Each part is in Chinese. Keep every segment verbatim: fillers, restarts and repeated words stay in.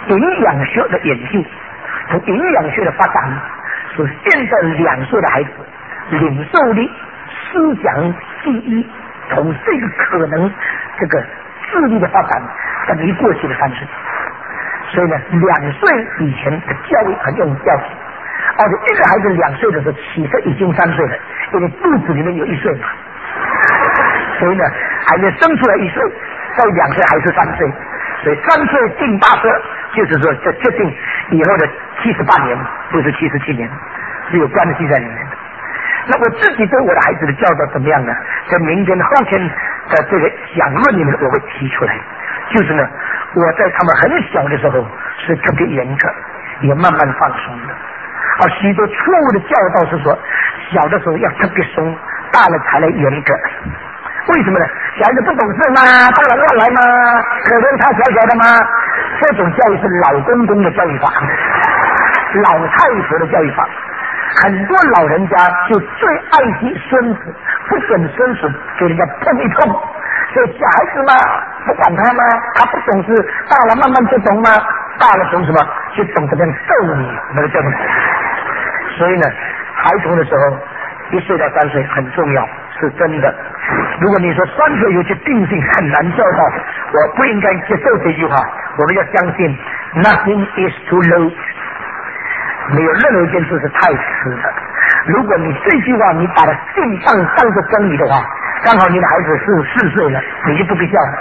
营养学的研究，从营养学的发展，使现在两岁的孩子领受力、思想、记忆，从这个可能这个智力的发展等于过去的三岁。所以呢，两岁以前的教育很重要。而且一个孩子两岁的时候，其实已经三岁了，因为肚子里面有一岁嘛。所以呢，还没生出来一岁，到两岁还是三岁。所以三岁定大事，就是说这决定以后的七十八年，不是七十七年，是有关系在里面的。那我自己对我的孩子的教导怎么样呢？在明天后天的这个讲论里面，我会提出来。就是呢，我在他们很小的时候是特别严格，也慢慢放松的。而许多错误的教导是说，小的时候要特别松，大了才来严格。为什么呢？小孩子不懂事嘛，当然乱来嘛，可能他小小的嘛。这种教育是老公公的教育法，老太婆的教育法。很多老人家就最爱惜孙子，不准孙子给人家碰一碰。所以小孩子嘛，不管他嘛，他不懂事，大了慢慢就懂嘛。大了懂什么？就懂怎么样揍你，那个叫什么？所以呢，孩童的时候，一岁到三岁很重要，是真的。如果你说三岁有些定性很难教导，我不应该接受这句话。我们要相信 ，nothing is too late， 没有任何一件事是太迟的。如果你这句话你把它信当当作真理的话，刚好你的孩子是四岁了，你就不必教了。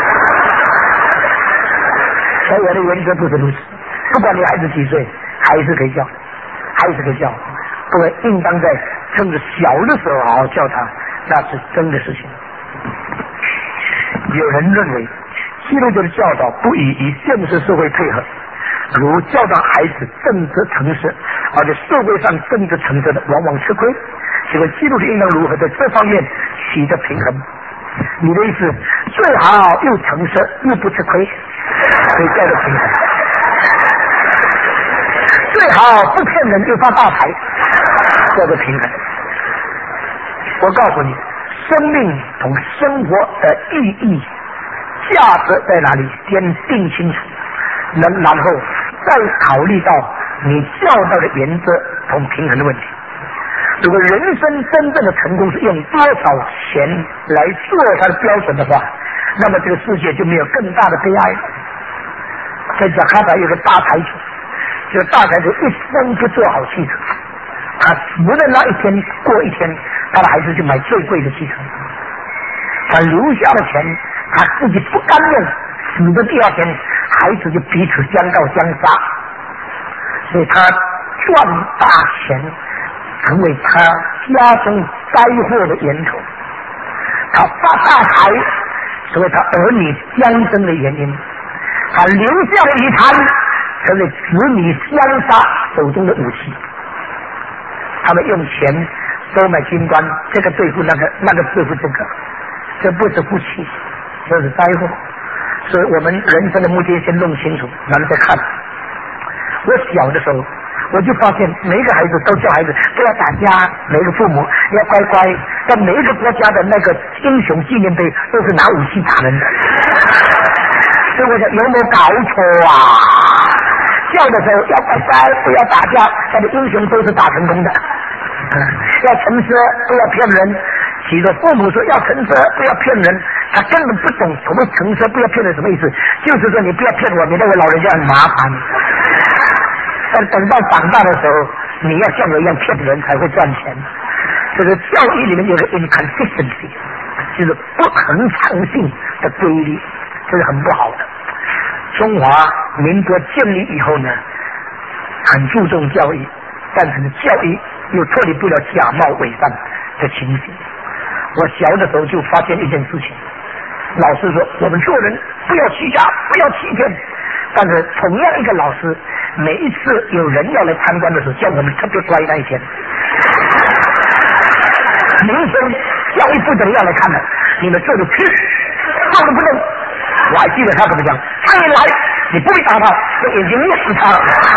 所以我的原则不是如此，不管你孩子几岁，还是可以教，还是可以教。不过应当在趁着小的时候好好教他，那是真的事情。有人认为基督教的教导不宜与现实社会配合，如教导孩子正直诚实，而且社会上正直诚实的往往吃亏。请问基督徒应当如何在这方面取得平衡？你的意思最好又诚实又不吃亏，可以叫做平衡。最好不骗人又发大财，叫做平衡。我告诉你，生命同生活的意义、价值在哪里，先定清楚，然然后再考虑到你教导的原则同平衡的问题。如果人生真正的成功是用多少钱来做它的标准的话，那么这个世界就没有更大的悲哀。在加卡达有个大财主，这个大财主一生不做好汽车，他死的那一天过一天，他的孩子就买最贵的汽车，他留下的钱他自己不甘用，死的第二天孩子就彼此相告相杀，所以他赚大钱成为他家中灾祸的源头，他发大财成为他儿女相争的原因，他留下的遗产成为子女相杀手中的武器。他们用钱收买军官，这个对付那个，那个对付这个，这不是福气，这是灾祸。所以我们人生的目的先弄清楚，然后再看。我小的时候我就发现每一个孩子都叫孩子不要打架，每一个父母要乖乖，在每一个国家的那个英雄纪念碑都是拿武器打人的。所以我想有没有搞错啊？叫的时候要乖乖，不要打架，他的英雄都是打成功的。嗯、要诚实，不要骗人。许多父母说要诚实，不要骗人，他根本不懂什么诚实不要骗人什么意思，就是说你不要骗我，免得我老人家很麻烦。但等到长大的时候，你要像我一样骗人才会赚钱。这个教育里面有个 inconsistency， 就是不恒常性的规律，这是很不好的。中华民国建立以后呢，很注重教育，但是教育又脱离不了假冒伪善的情形。我小的时候就发现一件事情，老师说我们做人不要欺诈，不要欺骗，但是同样一个老师，每一次有人要来参观的时候，叫我们特别乖那一天。明天教育部的人要来看了，你们做的去，放都不动。我还记得他怎么讲，他一来，你不会打他，用眼睛灭死他。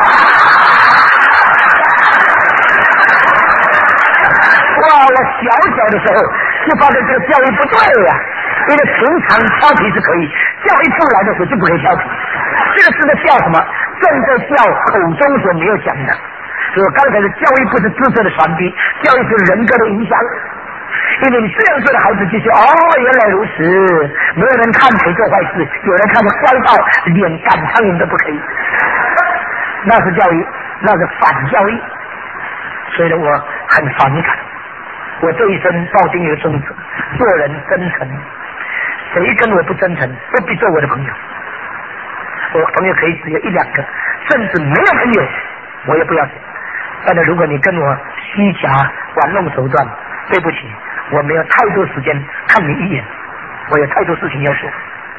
哇！我小小的时候就发现这个教育不对呀、啊，因为平常调皮是可以，教育出来的时候就不可以调皮。 这个是在叫什么？正在叫口中所没有讲的。所以刚才的教育不是知识的传递，教育是人格的影响。因为你这样做的孩子就说哦，原来如此，没有人看谁做坏事，有人看着乖到连赶苍蝇都不可以，那是教育，那是反教育。所以呢，我很反感。我这一生抱定一个宗旨，做人真诚，谁跟我不真诚，不必做我的朋友。我朋友可以只有一两个，甚至没有朋友，我也不要。但是如果你跟我虚假玩弄手段，对不起，我没有太多时间看你一眼，我有太多事情要说。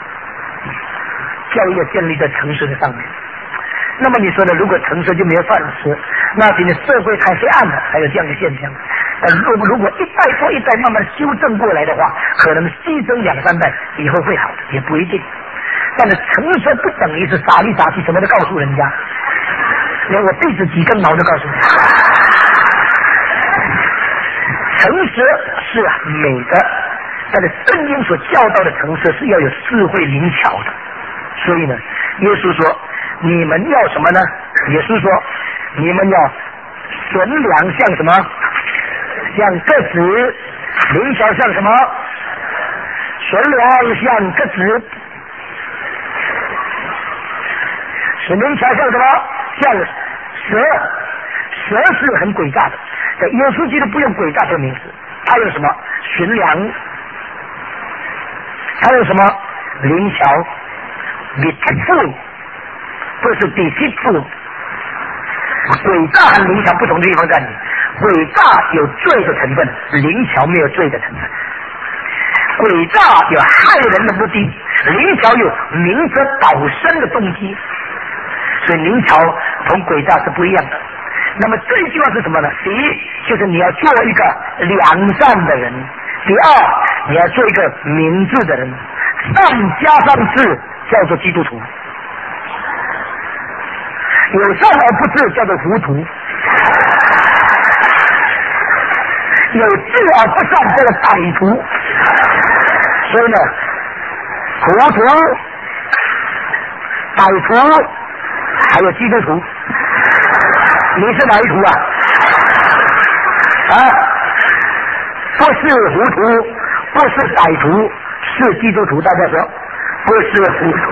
教育要建立在诚实的上面。那么你说呢？如果诚实就没有饭吃，那今天社会太黑暗了，才有这样的现象。但如果如果一代拖一代慢慢修正过来的话，可能牺牲两三代以后会好的，也不一定。但是诚实不等于是傻里傻气什么都告诉人家，连我弟子几根毛都告诉你。诚实是美的，但是圣经所教导的诚实是要有智慧灵巧的。所以呢，耶稣说你们要什么呢？耶稣说你们要纯良像什么？像鸽子，灵巧像什么？纯良像鸽子，是灵巧像什么？像蛇。蛇是很诡诈的，在耶稣基督不用诡诈这个名词，他用什么？纯良，他用什么？灵巧 ，deceitful， 不是 deceitful。诡诈和灵巧不同的地方在哪里？诡诈有罪的成分，灵巧没有罪的成分。诡诈有害人的目的，灵巧有明哲保身的动机。所以灵巧同诡诈是不一样的。那么这一句话是什么呢？第一，就是你要做一个良善的人；第二，你要做一个明智的人。善加上智，叫做基督徒；有善而不智，叫做糊涂；有智而不善，叫做歹徒。所以呢，糊涂、歹徒，还有基督徒。你是哪一图啊？啊，不是糊涂，不是歹徒，是基督徒。大家说，不是糊涂。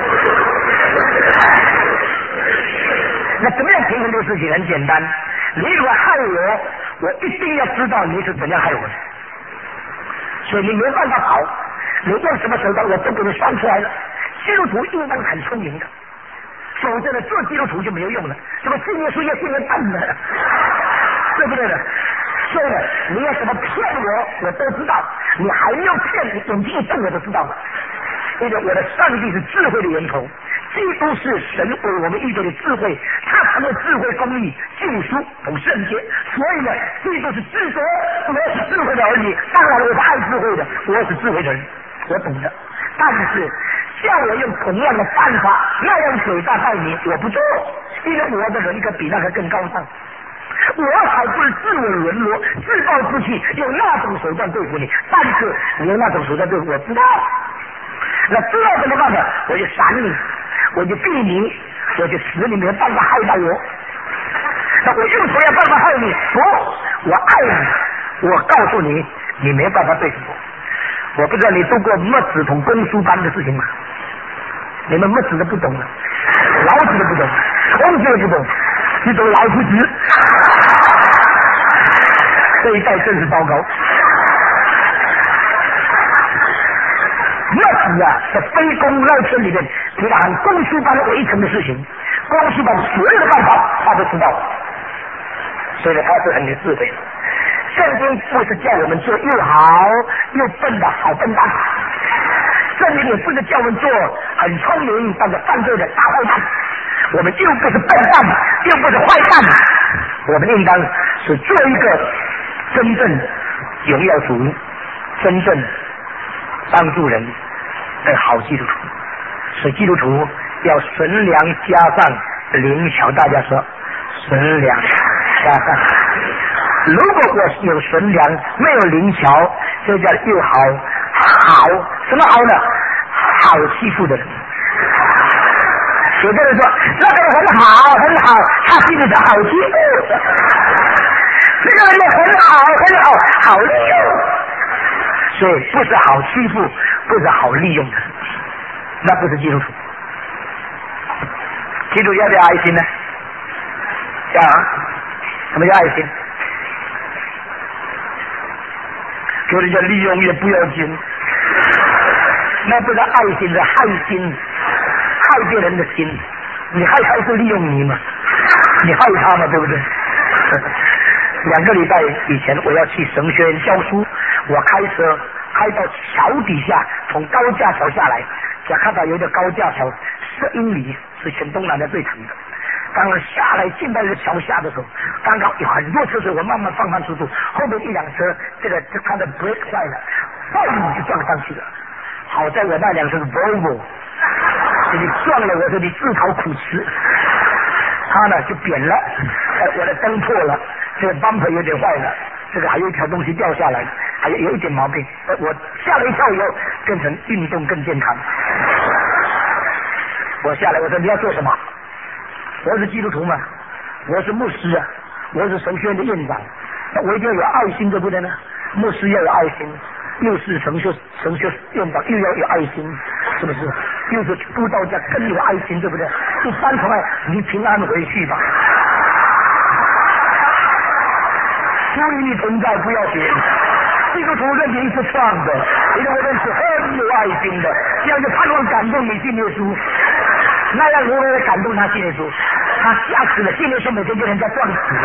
那怎么样平衡这个事情？很简单，你如果害我，我一定要知道你是怎样害我的，所以你没办法跑，你用什么手段我都给你算出来了。基督徒应当很聪明的。否则呢，做基督徒就没有用了。什么信耶稣也信耶笨的，对不对呢？所以呢，你要怎么骗我，我都知道。你还没有骗你，眼睛一瞪我都知道了。因为我的上帝是智慧的源头，基督是神为我们预备的智慧，他成了智慧、公义、救赎同圣洁。所以呢，基督是智者，我是智慧的儿女。当然，我是爱智慧的，我是智慧的人，我懂的。但是叫我用同样的办法那样诡诈待你，我不做，因为我的人格比那个更高尚。我还不是自我沦落、自暴自弃，用那种手段对付你。但是你用那种手段对付我，知道。那知道怎么办呢？我就闪你，我就避你，我就使你没有办法害到我。那我用同样办法害你？不，我爱你，我告诉你，你没办法对付我。我不知道你读过墨子同公输班的事情吗？你们墨子都不懂了，老子都不懂，孔子都不懂，你懂老夫子？这一代真是糟糕。墨子啊，在非公绕圈里面，给他按公输班围城的事情，公输班所有的办法他都知道，所以呢，他是很有智慧的。圣经不是叫我们做又好又笨的好笨蛋，圣经也不是叫我们做很聪明但是犯罪的大坏蛋。我们又不是笨蛋，又不是坏蛋，我们应当是做一个真正荣耀主、真正帮助人的好基督徒。所以基督徒要纯良加上灵巧，大家说纯良加上。如果我有纯良没有灵巧，这叫又好好什么好呢？好欺负的人， 有的人说那个人很好很好，他心里是好欺负，这个人也很好很好，好利用。所以不是好欺负，不是好利用的，那不是基督徒。基督要不要爱心呢？要啊。什么叫爱心？给人家利用也不要紧，那不是爱心，是害心，害别人的心。你害他是利用你嘛？你害他嘛，对不对？两个礼拜以前我要去神学院教书，我开车开到桥底下，从高架桥下来，就看到有一个高架桥十英里是全东南的最长的。刚刚下来进到这个桥下的时候，刚刚有很多车水，我慢慢放慢速度，后面一辆车这个它的 brake 坏了，嘣就撞上去了。好在我那辆车是 Volvo， 你撞了我说你自讨苦吃，他呢就扁了，我的灯破了，这个 bumper 有点坏了，这个还有一条东西掉下来，还有有一点毛病，我吓了一跳以后变成运动更健康。我下来我说你要做什么？我是基督徒嘛，我是牧师啊，我是神学院的院长，那我一定要有爱心，对不对呢？牧师要有爱心，又是神学神学院长又要有爱心，是不是？又是布道家更有爱心，对不对？第三从爱，你平安回去吧，不与你同在不要紧。基督徒认定是创的，因为我认识很有爱心的，这样就盼望感动你信耶稣。那样如何感动他信耶稣？他吓死了，信耶稣每天被人家撞死了。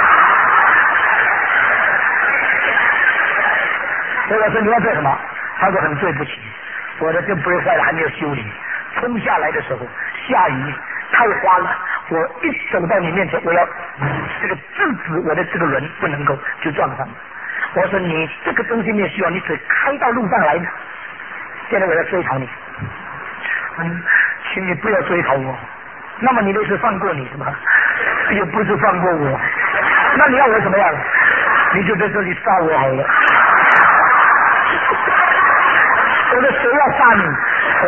所以我说你要做什么？他说很对不起，我的这不是坏了还没有修理，冲下来的时候下雨太滑了，我一走到你面前，我要这个制止我的这个轮不能够就撞上了。我说你这个东西没有需要，你只开到路上来的，现在我要追讨你。嗯，请你不要追讨我。那么你那是放过你是吧？也不是放过我。那你要我怎么样？你就在这里杀我好了。我说谁要杀你？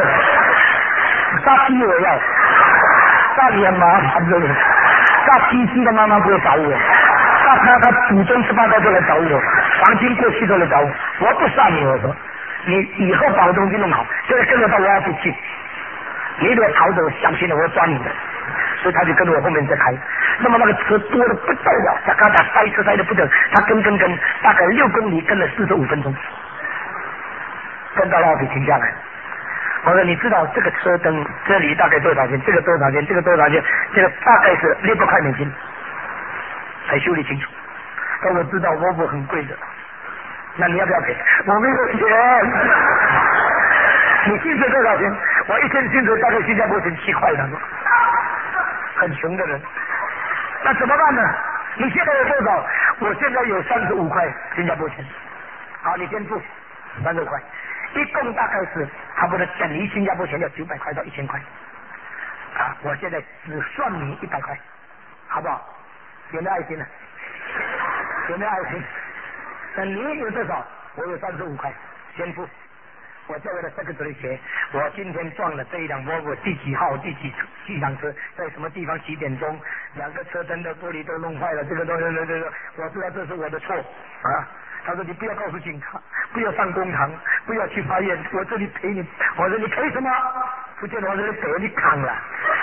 杀鸡我要，杀你很麻烦的。杀鸡鸡的妈妈不会找我，杀他他祖宗十八代都来找我，黄金过去都来找我。我不杀你，我说你以后把我东西弄好，现在跟着到我要去去。你如果逃走，小心了，我要抓你的。所以他就跟着我后面在开。那么那个车多的不得了，他刚才塞车塞的不得了，他跟跟跟，大概六公里跟了四十五分钟，跟到那里停下来。我说你知道这个车灯这里大概多少钱？这个多少钱？这个多少钱？这个大概是六百块美金才修理清楚。但我知道沃尔沃很贵的，那你要不要赔？我没有钱。你薪水多少钱？我一天薪水大概新加坡钱七块了，很穷的人。那怎么办呢？你现在有多少？我现在有三十五块新加坡钱。好，你先付三十五块，一共大概是差不多等于新加坡钱要九百块到一千块。啊，我现在只算你一百块，好不好？有没有爱心呢？有没有爱心？那你有多少？我有三十五块，先付。我叫我的 secretary 写，我今天撞了这一辆 Volvo 第几号第几几辆车，在什么地方几点钟，两个车灯的玻璃都弄坏了，这个都这个这个，我知道这是我的错啊。他说你不要告诉警察，不要上公堂，不要去法院，我这里赔你。我说你赔什么？不见得我这里赔你扛了。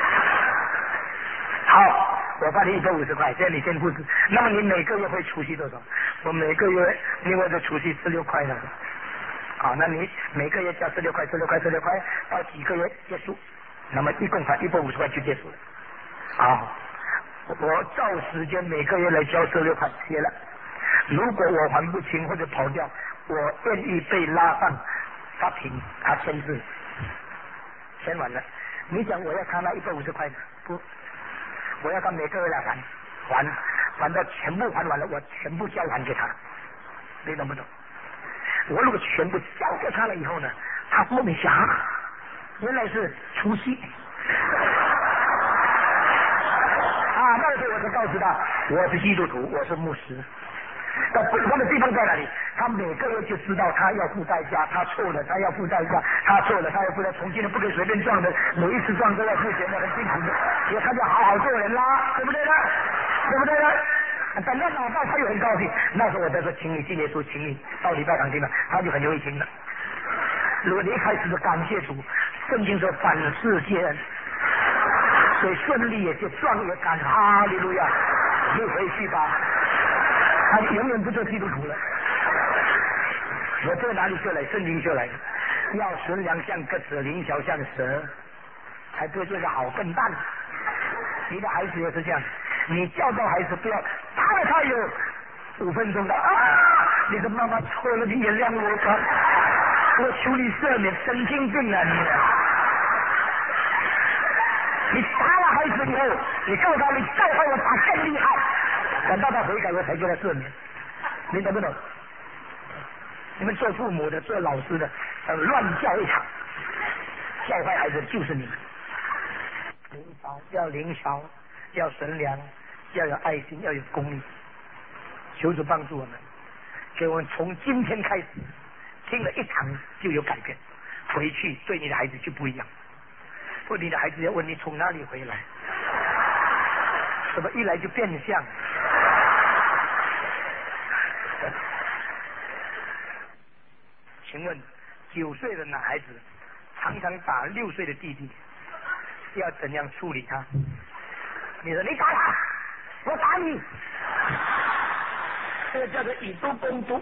好，我发你一百五十块，这样你先付置。那么你每个月会储蓄多少？我每个月另外的储蓄十六块了。好，那你每个月交十六块，十六块，十六块，到几个月结束，那么一共才一百五十块就结束了。好，我照时间每个月来交十六块，写了。如果我还不清或者跑掉，我愿意被拉上法庭，他签字，签完了。你讲我要他那一百五十块不？我要他每个月来还，还还到全部还完了，我全部交还给他，你懂不懂？我如果全部交给他了以后呢，他后面想，原来是除夕啊，那个时候我就告诉他，我是基督徒，我是牧师， 那不同的地方在哪里？他每个月就知道他要付代价，他错了，他要付代价，他错了，他要付代价，从今天不可以随便撞的，每一次撞都要付钱的，很辛苦的。所以他就好好做人啦，对不对呢？对不对呢？等到老到他又很高兴，那时候我在说，请你今年说，请你到礼拜堂听了，他就很容易听了。如果你一开始就感谢主，圣经说凡事皆恩，所以顺利也就壮也感哈利路亚，你回去吧，他永远不做基督徒了。我这哪里学来？圣经学来的，要纯良像鸽子，灵巧像蛇，才不会做个好笨蛋。你的孩子也是这样，你教导孩子不要打了他有五分钟的啊，你的妈妈错了，你原谅我吧，我求你赦免，神经病啊你！你打了孩子以后，你告诉他，你再害我打更厉害，等到他悔改，我才叫他赦免，你懂不懂？你们做父母的、做老师的，呃，乱教一场，教坏孩子就是你们。灵巧要灵巧，要纯良，要有爱心，要有公义。求主帮助我们，给我们从今天开始听了一堂就有改变，回去对你的孩子就不一样。问你的孩子要问你从哪里回来，怎么一来就变相？请问九岁的男孩子常常打六岁的弟弟，要怎样处理他？你说你打他，我打你，这个叫做以毒攻毒。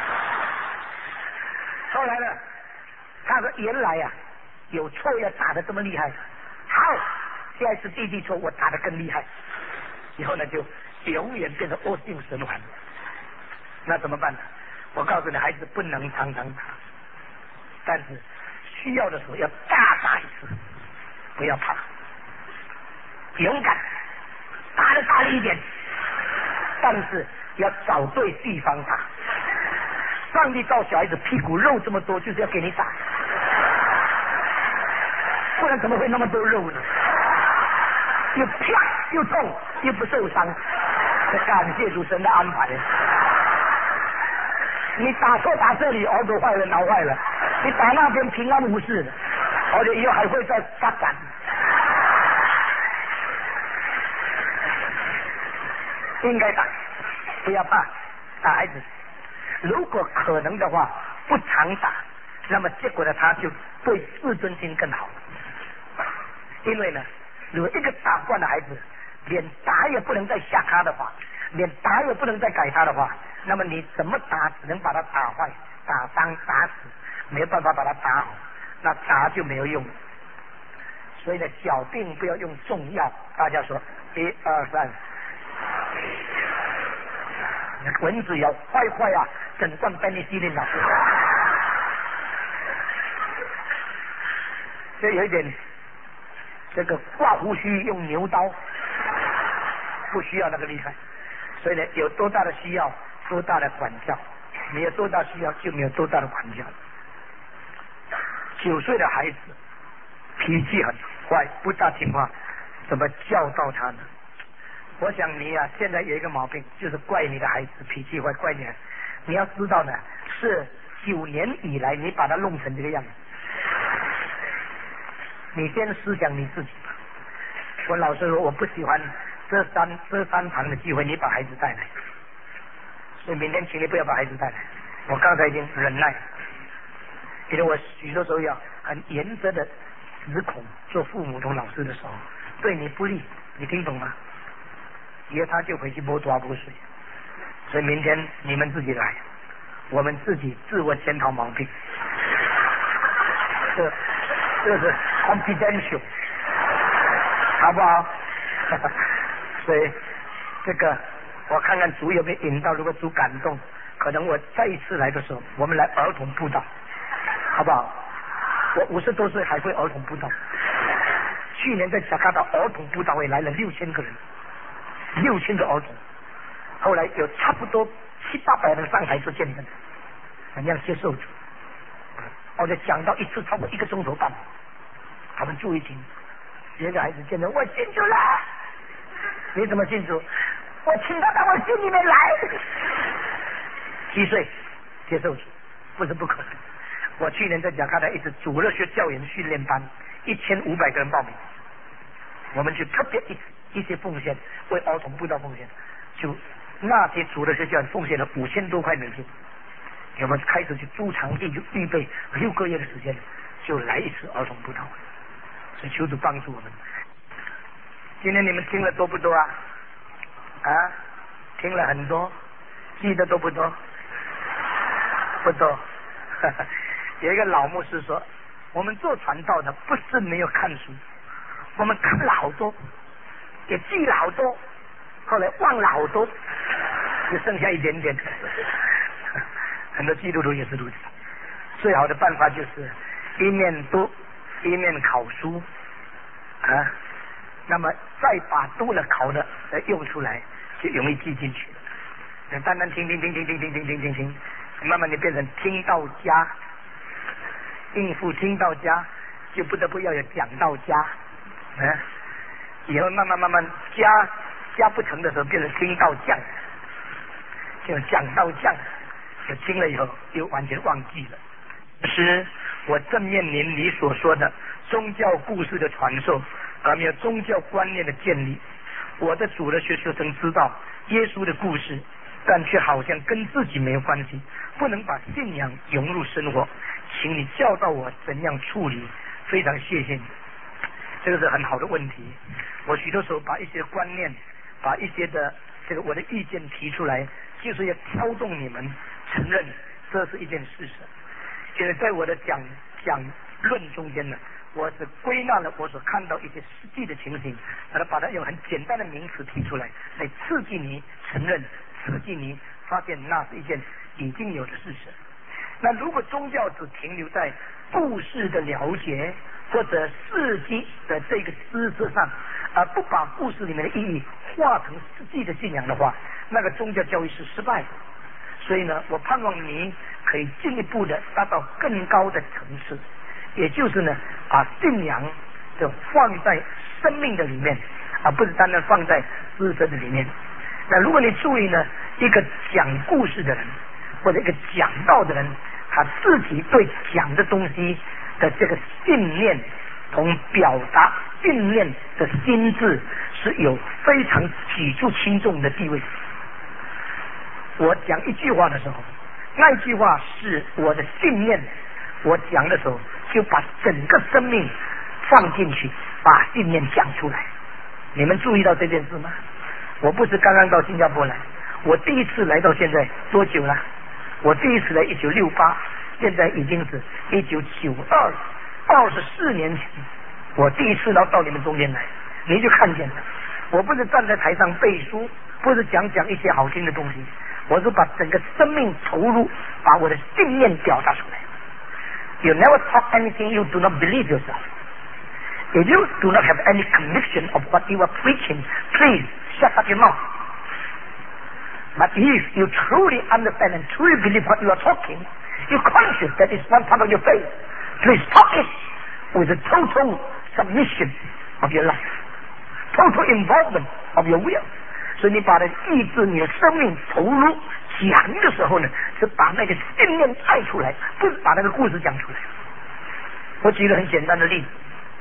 后来呢，他说原来呀、啊、有错要打得这么厉害，好，下一次弟弟错我打得更厉害，以后呢就永远变成恶性循环。那怎么办呢？我告诉你，孩子不能常常打，但是需要的时候要大打一次，不要怕，勇敢，打得大力一点，但是要找对地方打。上帝造小孩子屁股肉这么多，就是要给你打，不然怎么会那么多肉呢？又啪又痛又不受伤，感谢主神的安排。你打错打这里，耳朵坏了，脑坏了；你打那边平安无事的，而且以后还会再发展。应该打，不要怕，打孩子。如果可能的话，不常打，那么结果呢，他就对自尊心更好。因为呢，如果一个打惯的孩子，连打也不能再吓他的话，连打也不能再改他的话，那么你怎么打，只能把他打坏、打伤、打死，没有办法把他打好，那打就没有用。所以呢，小病不要用重药。大家说，一二三，蚊子咬坏坏啊，整罐便利西林啊。这有一点，这个刮胡须用牛刀，不需要那个厉害。所以呢，有多大的需要，多大的管教；没有多大需要，就没有多大的管教。九岁的孩子脾气很坏，不大听话，怎么教导他呢？我想你啊，现在有一个毛病，就是怪你的孩子脾气坏，怪你。你要知道呢，是九年以来你把他弄成这个样子。你先思想你自己吧。我老实说，我不喜欢这三这三堂的机会，你把孩子带来。所以明天请你不要把孩子带来。我刚才已经忍耐，因为我许多时候要很严格的指控做父母同老师的时候，对你不利，你听懂吗？以后他就回去摸抓摸水。所以明天你们自己来，我们自己自我检讨毛病。这这是 confidential， 好不好？所以这个我看看主有没有引导，如果主感动，可能我再一次来的时候，我们来儿童布道，好不好？我五十多岁还会儿童布道。去年在加拿大儿童布道会来了六千个人，六千个儿童。后来有差不多七八百人上台做见证，怎样接受主？而且讲到一次超过一个钟头半，他们注意听。有个孩子见证，我信主了。你怎么信主？我请他到我心里面来。 几岁接受主，不是不可能。我去年在雅加达一直主日学教员训练班，一千五百个人报名，我们就特别一一些奉献，为儿童布道奉献，就那些主日学教员奉献了五千多块美金。我们开始去租场地，就预备六个月的时间，就来一次儿童布道会。所以求主帮助我们。今天你们听了多不多啊？啊，听了很多，记得多不多？不多。有一个老牧师说，我们做传道的不是没有看书，我们看了好多，也记了好多，后来忘了好多，就剩下一点点。很多基督徒也是如此。最好的办法就是一面读一面考书啊，那么再把读了考的用出来，就容易记进去了。单单听听听听听听听听听听，慢慢的变成听到家，应付听到家，就不得不要有讲到家，啊，以后慢慢慢慢家家不成的时候，变成听到将，就讲到将，就听了以后又完全忘记了。是我正面临你所说的宗教故事的传授，而没有宗教观念的建立。我的主的学学生知道耶稣的故事，但却好像跟自己没有关系，不能把信仰融入生活，请你教导我怎样处理，非常谢谢你。这个是很好的问题。我许多时候把一些观念，把一些的这个我的意见提出来，就是要挑动你们承认这是一件事实。因为在我的讲讲论中间呢，我是归纳了我所看到一些实际的情形，把它把它用很简单的名词提出来，来刺激你承认，刺激你发现那是一件已经有的事实。那如果宗教只停留在故事的了解或者事迹的这个知识上，而不把故事里面的意义化成实际的信仰的话，那个宗教教育是失败的。所以呢，我盼望你可以进一步的达到更高的层次，也就是呢，把信仰就放在生命的里面，而不是单单放在知识的里面。那如果你注意呢，一个讲故事的人或者一个讲道的人，他自己对讲的东西的这个信念同表达信念的心智是有非常举足轻重的地位。我讲一句话的时候，那一句话是我的信念，我讲的时候就把整个生命放进去，把信念讲出来。你们注意到这件事吗？我不是刚刚到新加坡来，我第一次来到现在多久了？我第一次来一九六八，现在已经是一九九二，二十四年前，我第一次到到你们中间来，你就看见了。我不是站在台上背书，不是讲讲一些好听的东西，我是把整个生命投入，把我的信念表达出来。You never talk anything you do not believe yourself. If you do not have any conviction of what you are preaching, please shut up your mouth. But if you truly understand and truly believe what you are talking, you're conscious that it's one part of your faith, please talk it with a total submission of your life, total involvement of your will. 所以你把你的意志、你的生命投入讲的时候呢，是把那个信念带出来，不是把那个故事讲出来。我举个很简单的例子，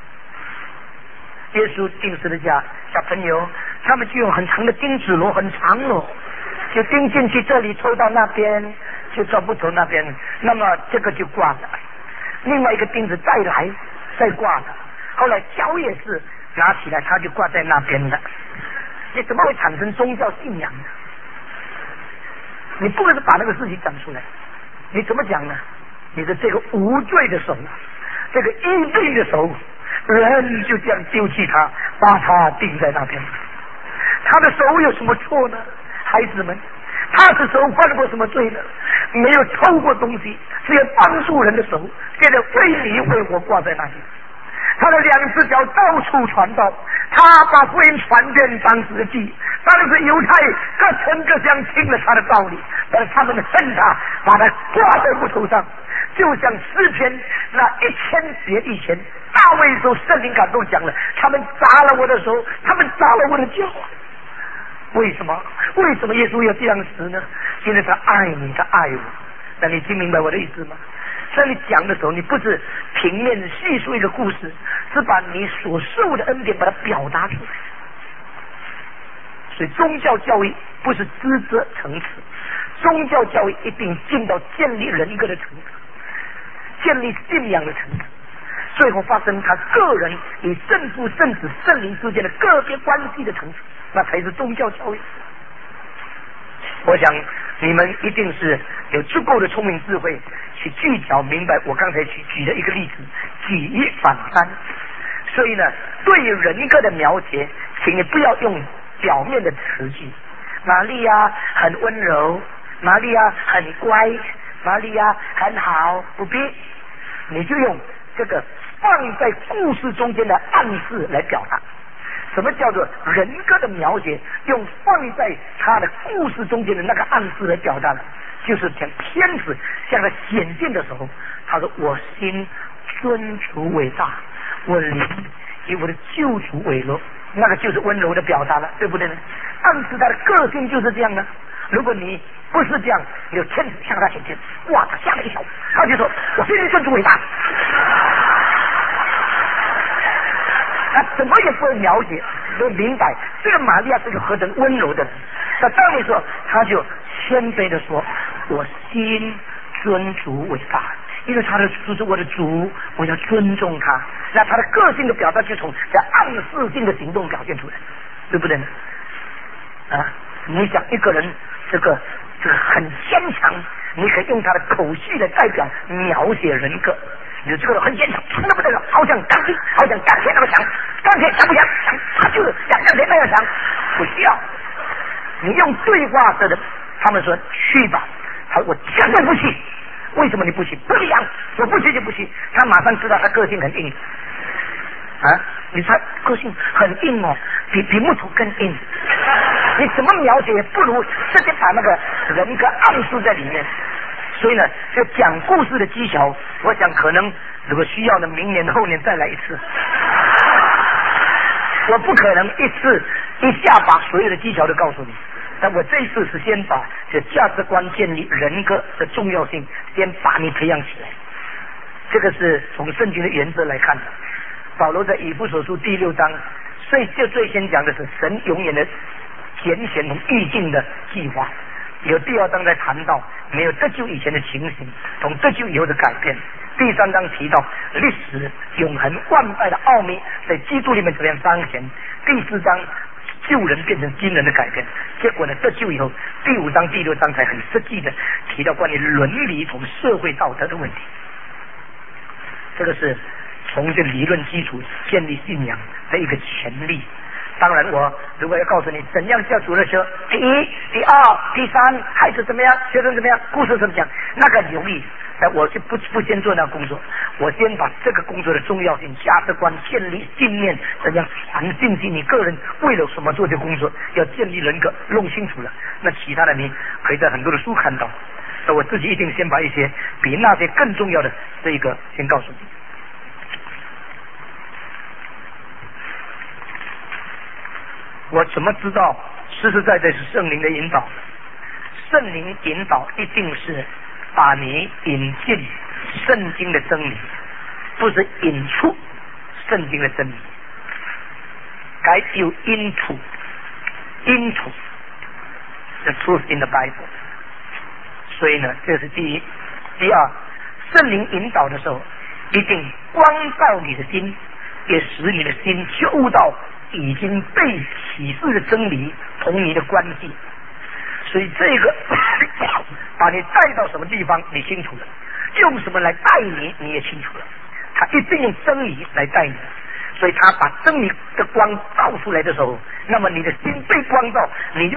耶稣钉十字架，小朋友他们就用很长的钉子罗，很长哦，就钉进去，这里抽到那边，就抓不走那边，那么这个就挂了。另外一个钉子再来，再挂了。后来脚也是拿起来，它就挂在那边了。你怎么会产生宗教信仰呢？你不能是把那个事情讲出来，你怎么讲呢？你的这个无罪的手，这个因罪的手，人就这样丢弃他，把他钉在那边。他的手有什么错呢？孩子们，他的手犯过什么罪呢？没有偷过东西，只有帮助人的手，现在为你为我挂在那里。他的两只脚到处传道，他把福音传遍当时的地，当时犹太各城各乡听了他的道理，但是他们恨他，把他挂在木头上，就像诗篇那一千节以前大卫受圣灵感动讲了，他们砸了我的手，他们砸了我的脚。 为什么？为什么耶稣要这样死呢？因为他爱你，他爱我。那你听明白我的意思吗？在你讲的时候，你不是平面叙述一个故事，是把你所受的恩典把它表达出来。所以宗教教育不是知识层次，宗教教育一定进到建立人格的层次，建立信仰的层次，最后发生他个人与圣父、圣子、圣灵之间的个别关系的层次，那才是宗教教育。我想你们一定是有足够的聪明智慧去聚焦明白我刚才举举的一个例子，举一反三。所以呢，对于人格的描写，请你不要用表面的词句，玛利亚很温柔，玛利亚很乖，玛利亚很好，不必，你就用这个放在故事中间的暗示来表达。什么叫做人格的描写？用放在他的故事中间的那个暗示来表达的，就是讲天使向他显现的时候，他说：“我心尊主伟大，我灵以我的救主为乐。”那个就是温柔的表达了，对不对呢？暗示他的个性就是这样的。如果你不是这样，有天使向他显现，哇，他吓了一跳，他就说：“我心尊主伟大。”他怎么也不会描写，都明白这个玛利亚是个何等温柔的人。那当你说，他就谦卑的说：“我心尊主伟大，因为他的主是我的主，我要尊重他。”那他的个性的表达就从这暗示性的行动表现出来，对不对呢？啊，你想一个人这个这个很坚强，你可以用他的口气来代表描写人格。你这个人很坚强，强的不得了，好像钢筋，好像钢铁那么强。钢铁强不强？强，他就是像钢铁那样强。不需要，你用对话式的，他们说去吧，他说我绝对不去。为什么你不去？不一样，我不去就不去。他马上知道他个性很硬啊，你说个性很硬哦，比比木头更硬。你怎么描写也不如直接把那个人格暗示在里面。所以呢，这讲故事的技巧，我想可能如果需要呢，明年后年再来一次。我不可能一次一下把所有的技巧都告诉你，但我这一次是先把这价值观建立人格的重要性，先把你培养起来。这个是从圣经的原则来看的。保罗在以弗所书第六章，所以就最先讲的是神永远的拣选同预定的计划。有第二章在谈到没有得救以前的情形，从得救以后的改变。第三章提到历史永恒万代的奥秘在基督里面怎么样彰显。第四章旧人变成新人的改变。结果呢，得救以后，第五章第六章才很实际的提到关于伦理同社会道德的问题。这个是从这理论基础建立信仰的一个权利。当然我如果要告诉你怎样叫主的时候，第一第二第三孩子怎么样，学生怎么样，故事怎么讲，那个容易，我就不不先做那工作，我先把这个工作的重要性、价值观、建立信念，怎样传信息，你个人为了什么做这工作，要建立人格弄清楚了，那其他的你可以在很多的书看到。那我自己一定先把一些比那些更重要的这一个先告诉你。我怎么知道实实在在是圣灵的引导？圣灵引导一定是把你引进圣经的真理，不是引出圣经的真理。Guide you into into the truth in the Bible。所以呢，这是第一。第二，圣灵引导的时候，一定光照你的心，也使你的心觉悟到已经被启示的真理同你的关系。所以这个把你带到什么地方你清楚了，用什么来带你你也清楚了。他一定用真理来带你，所以他把真理的光照出来的时候，那么你的心被光照，你就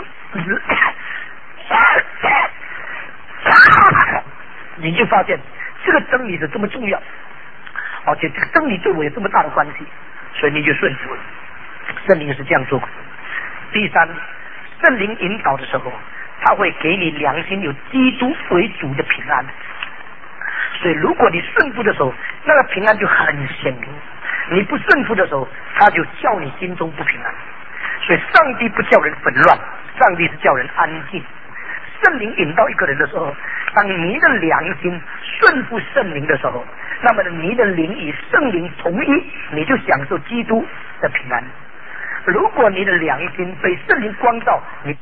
你就发现这个真理是这么重要，而且这个真理对我有这么大的关系，所以你就顺服了。圣灵是这样做的。第三，圣灵引导的时候，他会给你良心有基督为主的平安。所以如果你顺服的时候，那个平安就很显明；你不顺服的时候，他就叫你心中不平安。所以上帝不叫人混乱， 上帝是叫人安静。圣灵引导一个人的时候，当你的良心顺服圣灵的时候，那么你的灵与圣灵同一，你就享受基督的平安。如果你的良心被圣灵光照，你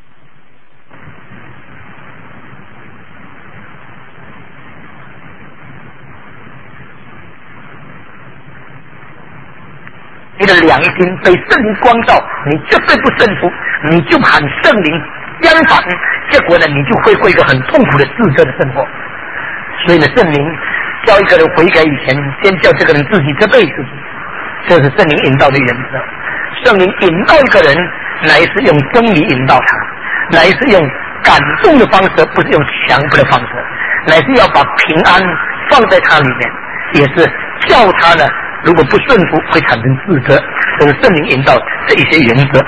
你的良心被圣灵光照，你绝对不顺服，你就喊圣灵相反，结果呢，你就会过一个很痛苦的自责的生活。所以呢，圣灵叫一个人悔改以前，先叫这个人自己责备自己，这是圣灵引导的原则。圣灵引导一个人，乃是用真理引导他，乃是用感动的方式，不是用强迫的方式，乃是要把平安放在他里面，也是叫他呢，如果不顺服会产生自责，这是圣灵引导的一些原则。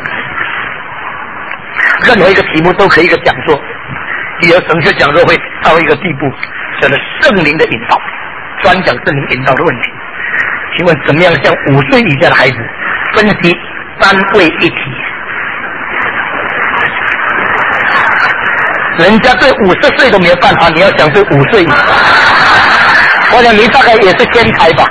任何一个题目都可以一个讲座，有神学讲座会到一个地步，叫做圣灵的引导，专讲圣灵引导的问题。请问怎么样向五岁以下的孩子分析三位一体？人家对五十岁都没有办法，你要想对五岁，我想你大概也是天才吧。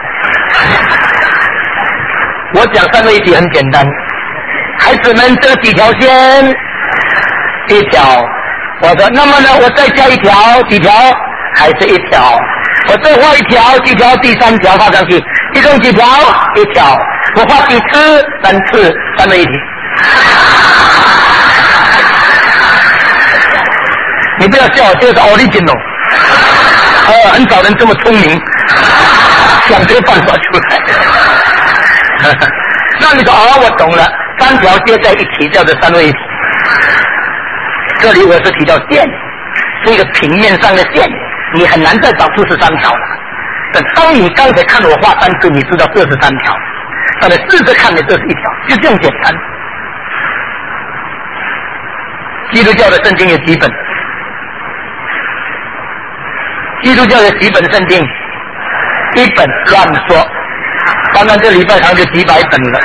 我讲三位一体很简单，孩子们这几条线，一条，我说那么呢，我再加一条，几条？还是一条。我再画一条，几条？第三条画上去，一共几条？一条。我画几次？三次，三位一体。你不要笑，这个是 original， 呃，很少人这么聪明，想这个办法出来。那你说哦，我懂了，三条接在一起叫做三位一体。这里我是提到线，是一个平面上的线，你很难再找出十三条了。但当你刚才看我画三次，你知道这是三条，但是试着看的这是一条，就这样简单。基督教的圣经有几本？基督教的几本圣经？一本乱说，当然这礼拜堂就几百本了，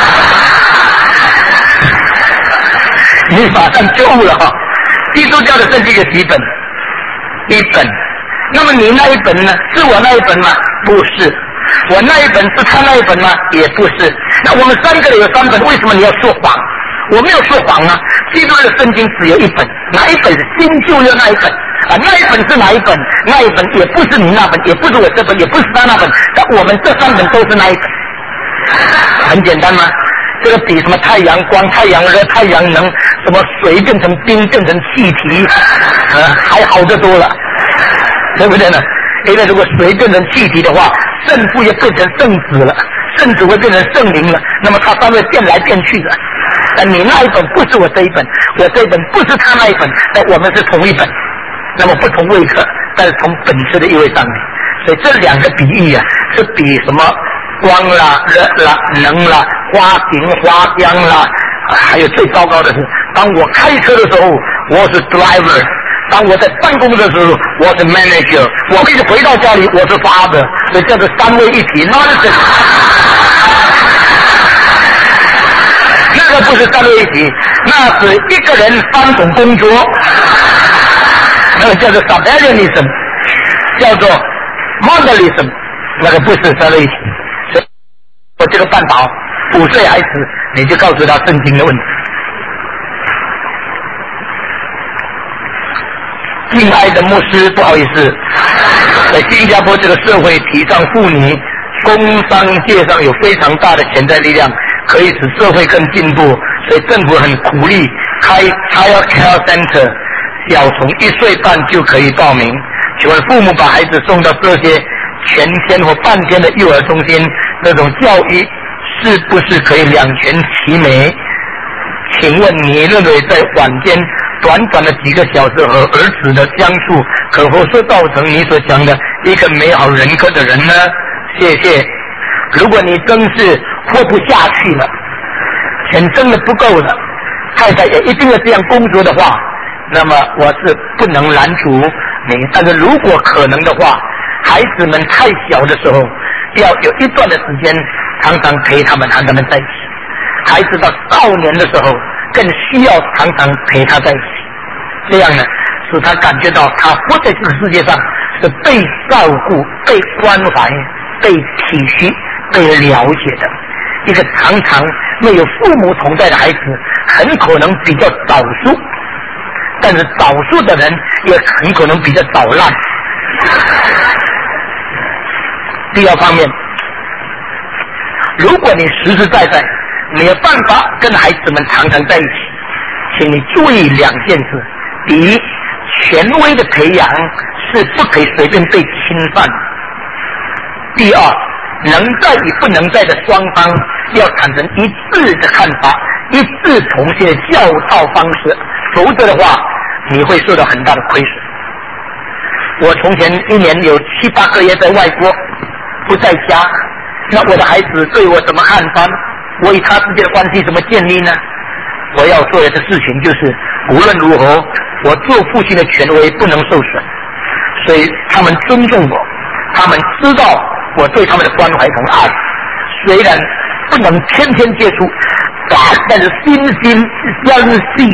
你马上就悟了哈。基督教的圣经有几本？一本。那么你那一本呢？是我那一本吗？不是。我那一本是他那一本吗？也不是。那我们三个人有三本，为什么你要说谎？我没有说谎啊。基督的圣经只有一本，哪一本是新旧约那一本啊？那一本是哪一本？那一本也不是你那本，也不是我这本，也不是他那本，但我们这三本都是那一本。很简单吗？这个比什么太阳光、太阳热、太阳能，什么水变成冰变成气体，呃，还好得多了，对不对呢？因为如果水变成气体的话，圣父也变成圣子了，圣子会变成圣灵了，那么它稍微变来变去的。但你那一本不是我这一本，我这一本不是他那一本，但我们是同一本，那么不同位格，但是从本质的意味上面，所以这两个比喻啊，是比什么光啦、热啦、能啦、花型、花香啦，还有最糟糕的是，当我开车的时候，我是 driver； 当我在办公的时候，我是 manager； 我一直回到家里，我是 father， 所以叫做三位一体 nonsense。那个不是三位一体，那是一个人三种工作，那个叫做 subordinatism， 叫做 monolism， 那个不是三位一体。我这个办法，五岁孩子你就告诉他圣经的问题。敬爱的牧师，不好意思，在新加坡这个社会提倡妇女，工商界上有非常大的潜在力量，可以使社会更进步，所以政府很鼓励开 Child Care Center， 小从一岁半就可以报名。请问父母把孩子送到这些全天或半天的幼儿中心，这种教育是不是可以两全其美？请问你认为在晚间短短的几个小时和儿子的相处，可否说造成你所讲的一个美好人格的人呢？谢谢。如果你真是活不下去了，钱真的不够了，太太也一定要这样工作的话，那么我是不能拦阻你。但是如果可能的话，孩子们太小的时候，要有一段的时间常常陪他们，和他们在一起。孩子到少年的时候， 更需要常常陪他在一起，这样呢，使他感觉到他活在这个世界上是被照顾、被关怀、被体恤、被了解的。一个常常没有父母同在的孩子，很可能比较早熟，但是早熟的人也很可能比较早烂。第二方面，如果你实实在在没有办法跟孩子们常常在一起，请你注意两件事：第一，权威的培养是不可以随便被侵犯；第二，能在与不能在的双方要产生一致的看法，一致同心的教导方式，否则的话你会受到很大的亏损。我从前一年有七八个月在外国不在家，那我的孩子对我怎么看法？我与他之间的关系怎么建立呢？我要做的事情就是，无论如何，我做父亲的权威不能受损，所以他们尊重我，他们知道我对他们的关怀同爱，虽然不能天天接触，但是心心相惜，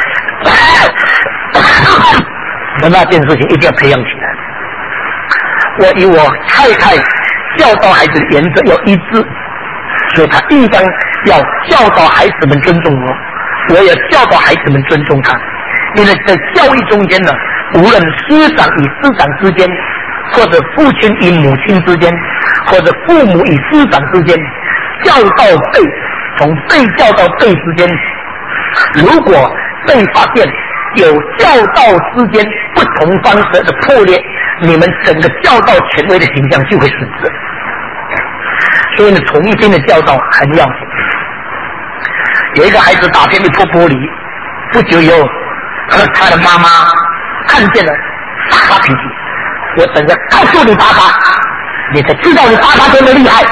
那那件事情一定要培养起来。我与我太太教导孩子的原则要一致，所以他应当要教导孩子们尊重我，我也教导孩子们尊重他。因为在教育中间呢，无论师长与师长之间，或者父亲与母亲之间，或者父母与师长之间，教导辈从被教导辈之间，如果被发现有教导之间不同方式的破裂，你们整个教导权威的形象就会损失。所以呢，重新的教导很要紧。有一个孩子打偏一破玻璃，不久以后，他的妈妈看见了，大发脾气。我等着告诉你爸爸，你才知道你爸爸多么厉害。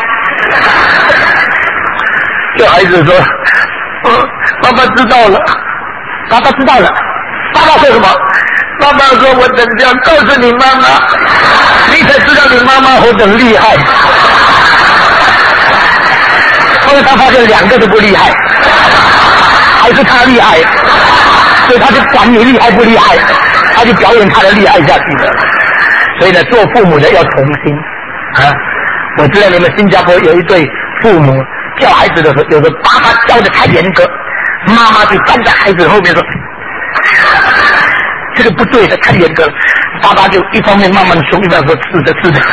这孩子说：“哦，爸爸知道了，爸爸知道了。”爸爸说什么？爸爸说：“我等着要告诉你妈妈，你才知道你妈妈何等厉害。”后来他发现两个都不厉害，还是他厉害，所以他就管你厉害不厉害，他就表演他的厉害下去了。所以呢，做父母的要同心啊！我知道你们新加坡有一对父母教孩子的时候，有的爸爸教的太严格，妈妈就站在孩子后面说：“这个不对的，太严格了。”爸爸就一方面慢慢凶，一方面说：“是的，是的。”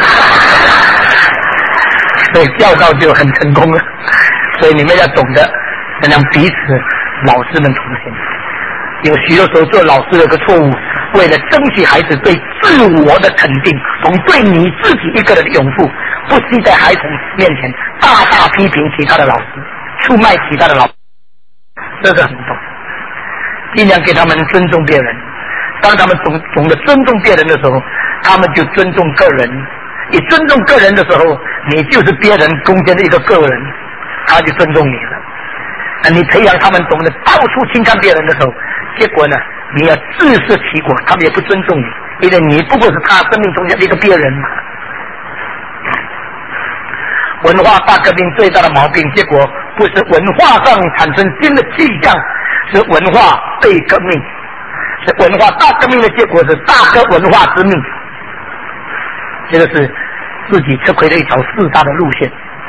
所以教导就很成功了。所以你们要懂得能让彼此老师们同心。有许多时候做老师有个错误，为了争取孩子对自我的肯定，从对你自己一个人的拥护，不惜在孩子面前大大批评其他的老师，出卖其他的老师，这个很懂。尽量给他们尊重别人，当他们懂懂得尊重别人的时候，他们就尊重个人。你尊重个人的时候，你就是别人中间的一个个人，他就尊重你了。你培养他们懂得到处轻看别人的时候，结果呢，你要自食其果，他们也不尊重你，因为你不过是他生命中间的一个别人嘛。文化大革命最大的毛病，结果不是文化上产生新的气象，是文化被革命，是文化大革命的结果是大革文化之命。这个是自己吃亏的一条自大的路线。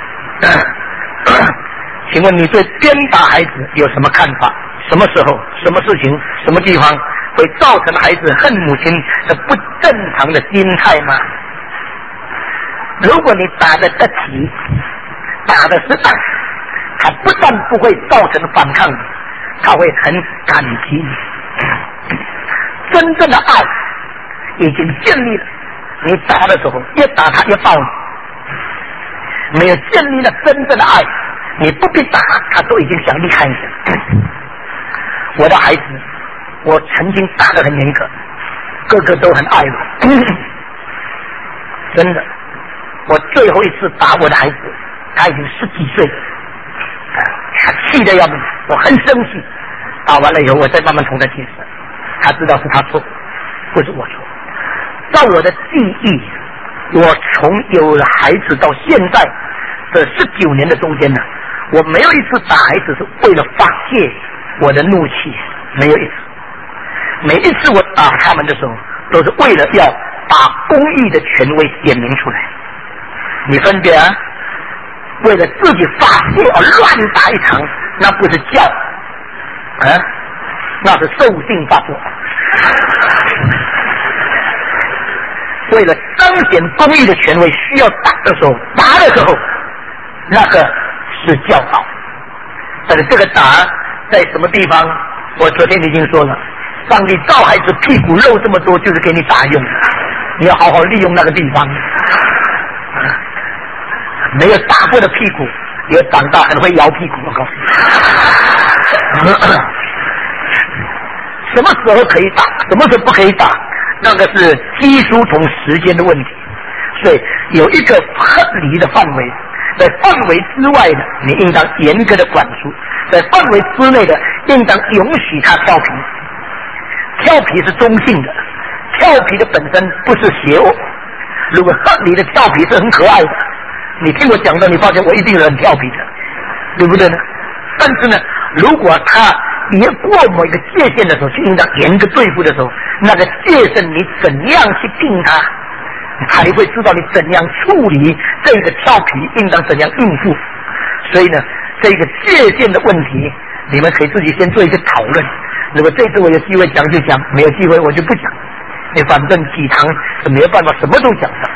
请问你对鞭打孩子有什么看法？什么时候、什么事情、什么地方会造成孩子恨母亲的不正常的心态吗？如果你打得得体，打得适当，他不但不会造成反抗，他会很感激你。真正的爱已经建立了，你打的时候越打他越抱你。没有建立了真正的爱，你不必打他都已经想离开你。我的孩子，我曾经打得很严格，个个都很爱我。真的，我最后一次打我的孩子，他已经十几岁了，他气得要命，我很生气。打完了以后，我再慢慢同他解释，他知道是他错，不是我错。在我的记忆，我从有了孩子到现在这十九年的中间呢，我没有一次打孩子是为了发泄， 我的怒气没有一次。每一次我打他们的时候，都是为了要把公义的权威点明出来。你分别啊，为了自己发泄而乱打一场，那不是教啊，那是兽性发作。为了彰显公义的权威，需要打的时候，打的时候，那个是教导。但是这个打在什么地方？我昨天已经说了，上帝造孩子屁股肉这么多，就是给你打用的，你要好好利用那个地方。没有打过的屁股，也长大很会摇屁股。我告诉你，什么时候可以打，什么时候不可以打，那个是基础同时间的问题。所以有一个合理的范围，在范围之外的，你应当严格的管束；在范围之内的，应当允许他调皮。调皮是中性的，调皮的本身不是邪恶。如果合理的调皮是很可爱的，你听我讲的，你发现我一定是很调皮的，对不对呢？但是呢，如果他越过某一个界限的时候，就应当严格对付的时候，那个界限你怎样去定他，他也会知道你怎样处理这个调皮，应当怎样应付。所以呢，这个界限的问题，你们可以自己先做一个讨论。如果这次我有机会讲就讲，没有机会我就不讲。你反正几堂是没有办法什么都讲的。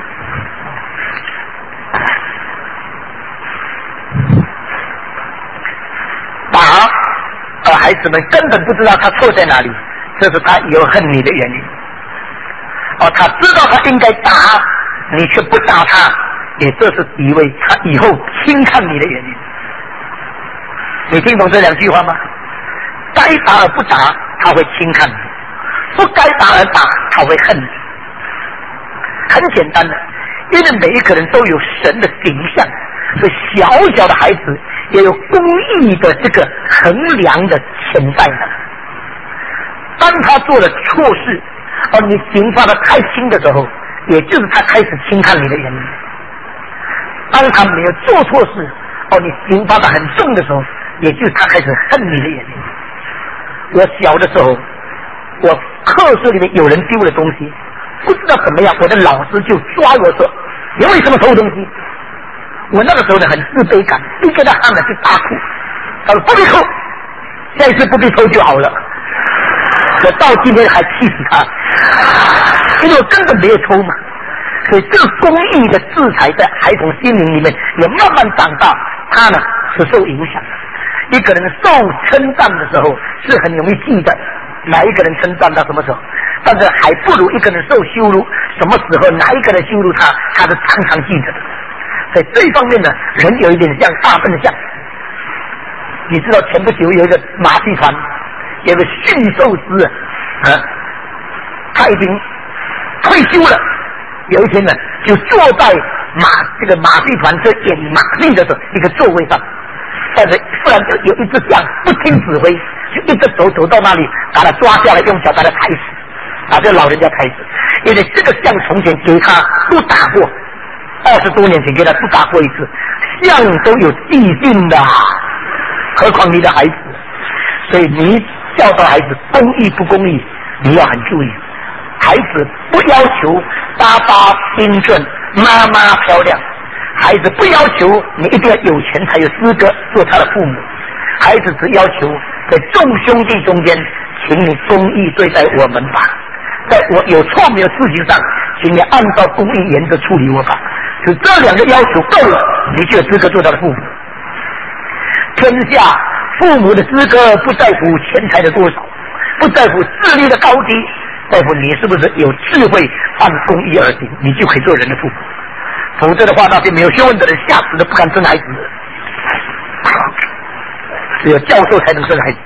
打，而孩子们根本不知道他错在哪里，这是他有恨你的原因。哦，他知道他应该打，你却不打他，也这是以为他以后轻看你的原因。你听懂这两句话吗？该打而不打，他会轻看你；不该打而打，他会恨你。很简单的，因为每一个人都有神的形象，所以小小的孩子也有公义的这个衡量的潜在的。当他做了错事，而你刑罚的太轻的时候，也就是他开始轻看你的原因。当他没有做错事，哦，你刑罚的很重的时候，也就是他开始恨你的原因。我小的时候，我课室里面有人丢了东西，不知道怎么样，我的老师就抓我说：“你为什么偷东西？”我那个时候呢很自卑感，一跟他喊了就大哭。他说：“不必偷，下一次不必偷就好了。”我到今天还气死他，因为我根本没有偷嘛。所以这个公益的制裁在孩童心灵里面也慢慢长大，他呢是受影响的。一个人受称赞的时候是很容易记得哪一个人称赞到什么时候，但是还不如一个人受羞辱，什么时候哪一个人羞辱他，他是常常记得的。在这一方面呢，人有一点像大笨象。你知道前不久有一个马戏团，有个驯兽师啊，他已经退休了。有一天呢，就坐在马这个马戏团这演马戏的时候一个座位上，但是突然就有一只象不听指挥，就一直走走到那里，把他抓下来，用脚把他踩死，把这老人家踩死。因为这个象从前给他都打过，二十多年前给他都打过一次，象都有记性的，何况你的孩子。所以你教导孩子公义不公义，你要很注意。孩子不要求爸爸英俊，妈妈漂亮，孩子不要求你一定要有钱才有资格做他的父母，孩子只要求在众兄弟中间，请你公义对待我们吧，在我有错没有事情上，请你按照公义原则处理我吧。就这两个要求够了，你就有资格做他的父母。天下父母的资格不在乎钱财的多少，不在乎智力的高低，在乎你是不是有智慧按公义而行，你就可以做人的父母。否则的话，那些没有学问的人吓死都不敢生孩子，只有教授才能生孩子。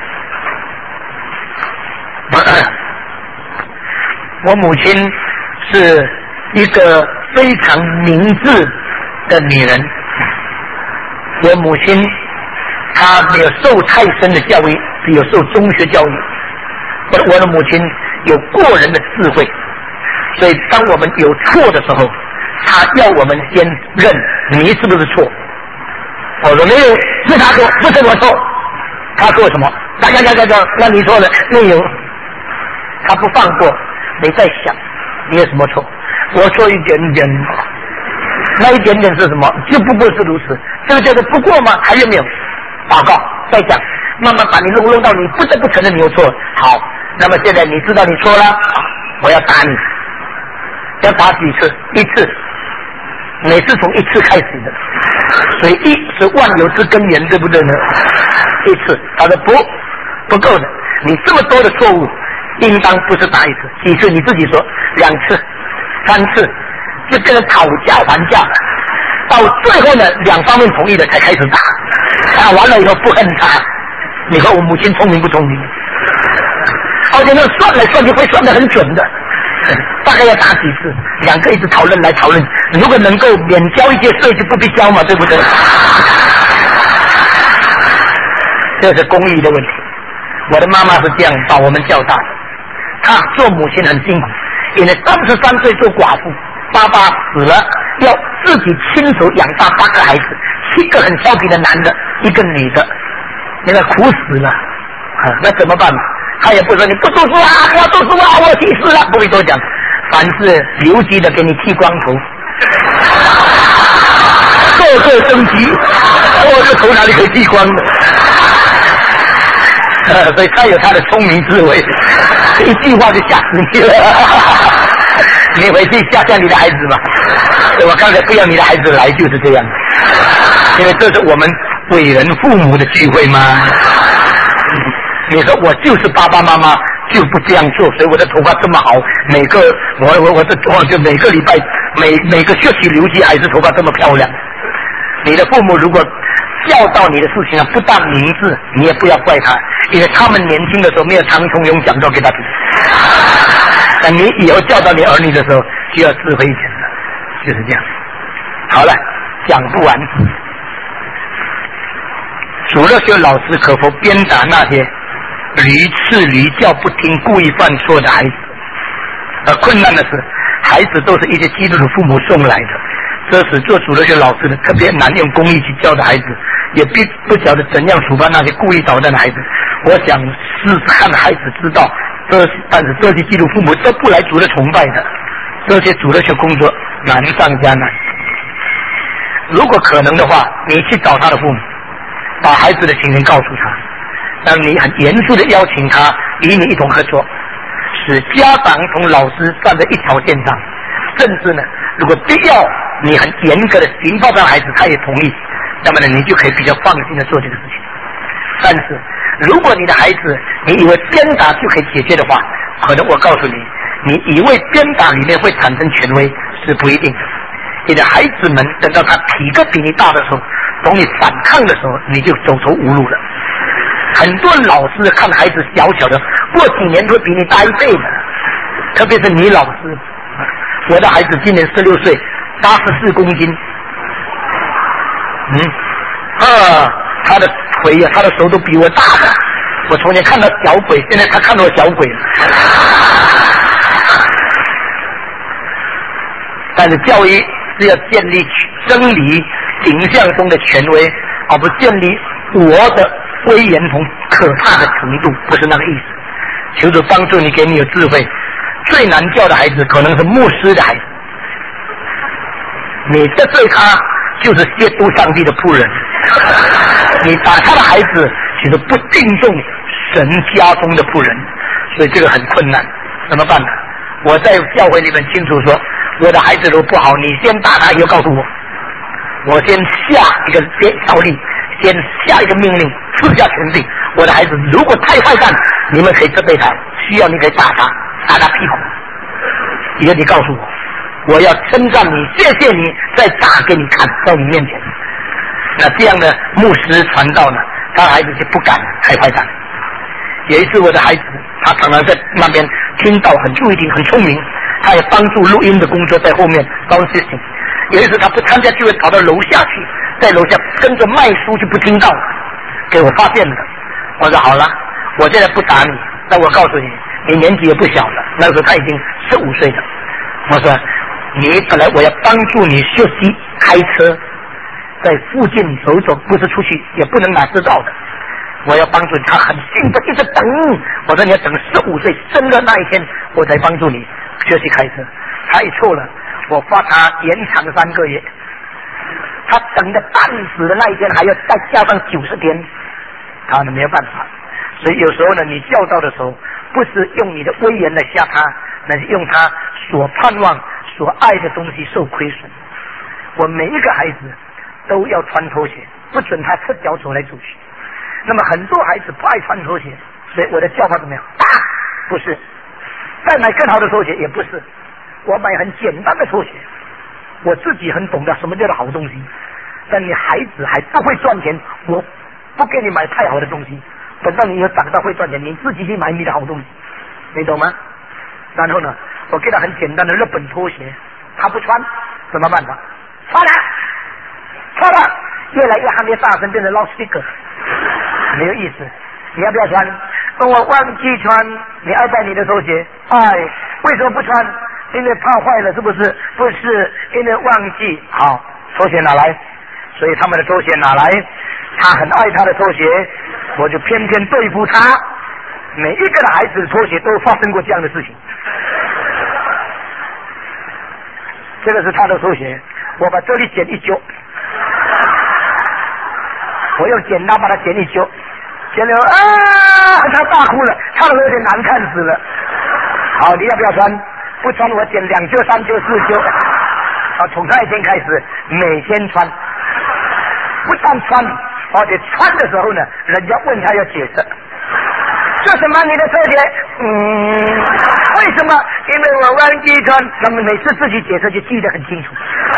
我母亲是一个非常明智的女人，我母亲她没有受太深的教育，只有受中学教育。而我的母亲有过人的智慧，所以当我们有错的时候，她要我们先认你是不是错。我说没有，是他错，不是我错。他说什么？ 呀呀呀呀呀，那你错了，那有他不放过，你在想你有什么错？我错一点点，那一点点是什么？就不过是如此，这个叫做不过吗？还有没有？祷告，再讲，慢慢把你弄弄到你不得不承认你有错。好，那么现在你知道你错了，我要打你，要打几次？一次，每次从一次开始的，所以一是万有之根源，对不对呢？一次，他说不，不够的，你这么多的错误，应当不是打一次，几次？你自己说，两次、三次，就跟人讨价还价，到最后呢，两方面同意了才开始打，打完了以后不恨他。你说我母亲聪明不聪明？而且那算来算去会算得很准的，大概要打几次？两个一直讨论来讨论，如果能够免交一些税就不必交嘛，对不对？这是公益的问题。我的妈妈是这样把我们教大的，她做母亲很辛苦，因为三十三岁做寡妇，爸爸死了，要自己亲手养大八个孩子，七个很调皮的男的，一个女的，那个苦死了啊！那怎么办？他也不说你不读书啊，不要读书啊，我去世了，不会多讲。凡是留级的给你剃光头，个个升级，我这头哪里可以剃光的？呃，所以他有他的聪明智慧，一句话就吓死你了。你回去吓吓你的孩子吧。我刚才不要你的孩子来就是这样，因为这是我们伟人父母的聚会吗？你说我就是爸爸妈妈就不这样做，所以我的头发这么好，每个我我我的我就每个礼拜每每个学期留级还是头发这么漂亮。你的父母如果教导你的事情啊，不但明智，你也不要怪他，因为他们年轻的时候没有唐崇庸讲到给他听。但你以后教导你儿女的时候，就要智慧一点了，就是这样。好了，讲不完。主乐学老师可否鞭打那些屡次屡教不听、故意犯错的孩子？而困难的是，孩子都是一些基督徒父母送来的，这使做主乐学老师的特别难用公义去教的孩子，也不不晓得怎样处罚那些故意捣蛋的孩子。我想试试看孩子知道，这但是这些基督父母都不来主乐崇拜的，这些主乐学工作难上加难。如果可能的话，你去找他的父母，把孩子的情形告诉他，让你很严肃的邀请他与你一同合作，使家长同老师站在一条线上，甚至呢，如果必要你很严格的警告他孩子，他也同意，那么呢，你就可以比较放心的做这个事情。但是如果你的孩子你以为鞭打就可以解决的话，可能我告诉你，你以为鞭打里面会产生权威是不一定的。你的孩子们等到他体格比你大的时候，懂你反抗的时候，你就走投无路了。很多老师看孩子小小的，过几年会比你大一倍的，特别是女老师。我的孩子今年十六岁，八十四公斤，嗯，啊，他的腿呀、啊，他的手都比我大的。我从前看到小鬼，现在他看到我小鬼了。但是教育是要建立真理形象中的权威，而不是建立我的威严同可怕的程度，不是那个意思。求主帮助你，给你有智慧。最难教的孩子可能是牧师的孩子，你得罪他就是亵渎上帝的仆人，你打他的孩子其实不敬重神家中的仆人，所以这个很困难。怎么办呢？我在教会里面清楚说，我的孩子如果不好，你先打他，以后告诉我，我先下一个条例，先下一个命令，赐下权柄。我的孩子如果太坏蛋，你们可以责备他，需要你可以打他，打他屁股。以后你告诉我，我要称赞你，谢谢你，再打给你看，到你面前。那这样的牧师传道呢，他的孩子就不敢太坏蛋。有一次我的孩子，他常常在那边听到，很注意听，很聪明，他也帮助录音的工作在后面帮事情。有一次他不参加聚会，跑到楼下去，在楼下跟着卖书就不听到，给我发现了。我说好了，我现在不打你，但我告诉你，你年纪也不小了，那时候他已经十五岁了。我说你本来我要帮助你学习开车，在附近走走，不是出去，也不能拿执照的。 我要帮助你，他很兴奋，一直等。我说你要等十五岁生的那一天，我才帮助你学习开车。他一错了，我罚他延长三个月。他等的半死的那一天，还要再加上九十天，他呢没有办法。所以有时候呢，你教导的时候，不是用你的威严来吓他，那是用他所盼望、所爱的东西受亏损。我每一个孩子都要穿拖鞋，不准他赤脚走来走去。那么很多孩子不爱穿拖鞋，所以我的教法怎么样？打，不是；再买更好的拖鞋也不是。我买很简单的拖鞋，我自己很懂得什么叫做好东西。但你孩子还不会赚钱，我不给你买太好的东西。等到你有长大会赚钱，你自己去买你的好东西，你懂吗？然后呢，我给他很简单的日本拖鞋，他不穿，怎么办法？穿了，穿了，越来越喊越大声，变成 loudspeaker， 没有意思。你要不要穿？我忘记穿，你爱戴你的拖鞋，哎，为什么不穿？因为怕坏了，是不是？不是，因为忘记。好，拖鞋拿来，所以他们的拖鞋拿来，他很爱他的拖鞋，我就偏偏对付他。每一个的孩子的拖鞋都发生过这样的事情。这个是他的拖鞋，我把这里剪一揪，我用剪刀把它剪一揪，剪了啊，他大哭了，他的有点难看死了。好，你要不要穿？不穿我剪两揪、三揪、四揪。好，从那一天开始，每天穿，不但穿，而且穿的时候呢，人家问他要解释。这什么？你的拖鞋？嗯，为什么？因为我忘记穿。那么每次自己解释就记得很清楚。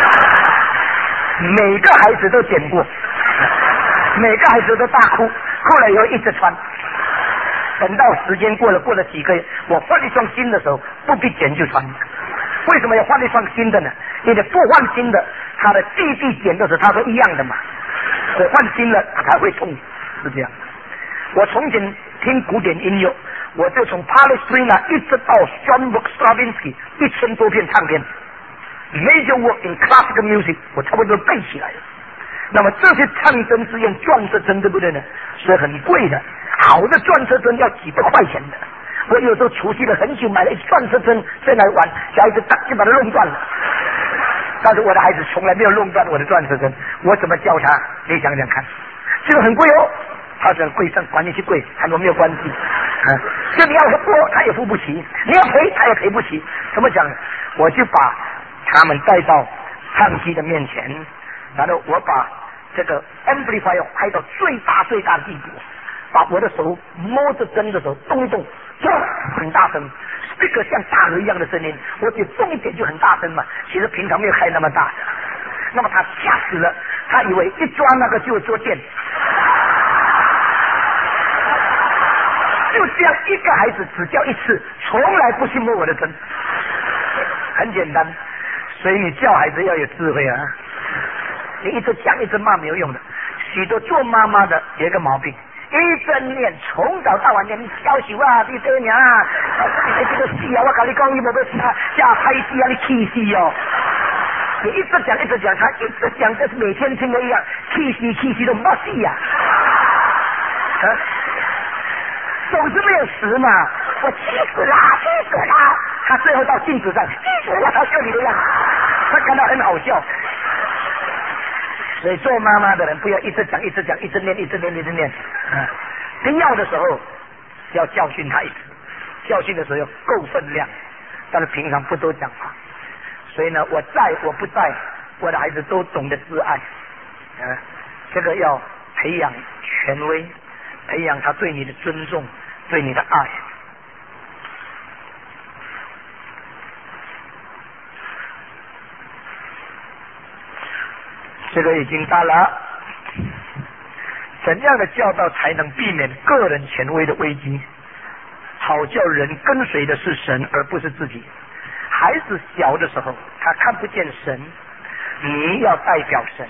每个孩子都剪过，每个孩子都大哭，哭了以后一直穿。等到时间过了，过了几个月，我换一双新的时候，不必剪就穿。为什么要换一双新的呢？因为不换新的，他的弟弟剪的时候他说一样的嘛，我换新了他才会痛，是这样。我从前听古典音乐，我就从 Palestrina 一直到 John Stravinsky 一千多片唱片 ，Major work in classical music 我差不多背起来了。那么这些唱针是用转色针，对不对呢？是很贵的，好的转色针要几百块钱的。我有时候除夕了很久，买了一转色针在那玩，小孩子打就把它弄断了。但是我的孩子从来没有弄断我的转色针，我怎么教他？你想想看，这个很贵哦。他说贵上管你去贵，和我没有关系。嗯，就你要付他也付不起，你要赔他也赔不起。怎么讲？我就把他们带到唱机的面前，然后我把这个 amplifier 开到最大最大的地步，把我的手摸着针的时候动一动，很大声 ，speaker 像大雷一样的声音，我只动一点就很大声嘛。其实平常没有开那么大的。那么他吓死了，他以为一抓那个就捉电。就这样，一个孩子只教一次，从来不去摸我的针，很简单。所以你教孩子要有智慧啊！你一直讲一直骂没有用的。许多做妈妈的有一个毛病，一直念，从早到晚念，你小时啊，你这娘啊，你这个戏啊，我跟你讲，你没得下下拍戏啊，你气死哦！你一直讲一直讲，他一直讲，就是每天听的一样，气死气死都没戏呀！啊总是没有死嘛，我气死了，气死了！他最后到镜子上，气死了，他笑你的样子，他感到很好笑。所以做妈妈的人不要一直讲、一直讲、一直念、一直念、一直念。嗯，必要的时候要教训他一次，教训的时候要够分量，但是平常不多讲话。所以呢，我在我不在，我的孩子都懂得自爱。嗯，这个要培养权威。培养他对你的尊重，对你的爱。这个已经到了。怎样的教导才能避免个人权威的危机？好叫人跟随的是神，而不是自己。孩子小的时候，他看不见神，你要代表神。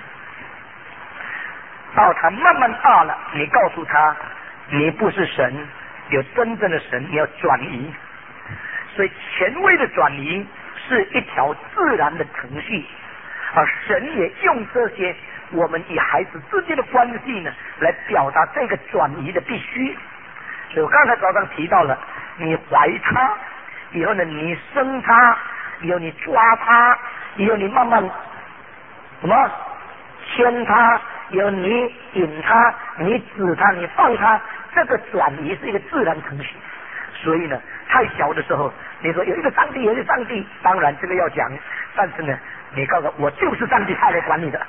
到他慢慢大了，你告诉他你不是神，有真正的神，你要转移。所以权威的转移是一条自然的程序，而神也用这些我们与孩子之间的关系呢，来表达这个转移的必须。所以我刚才早上提到了，你怀他以后呢，你生他以后，你抓他以后，你慢慢什么牵他以后，你引他，你指他，你放他，这个转移是一个自然程序。所以呢，太小的时候，你说有一个上帝，有一个上帝，当然这个要讲，但是呢，你告诉我，我就是上帝派来管你的。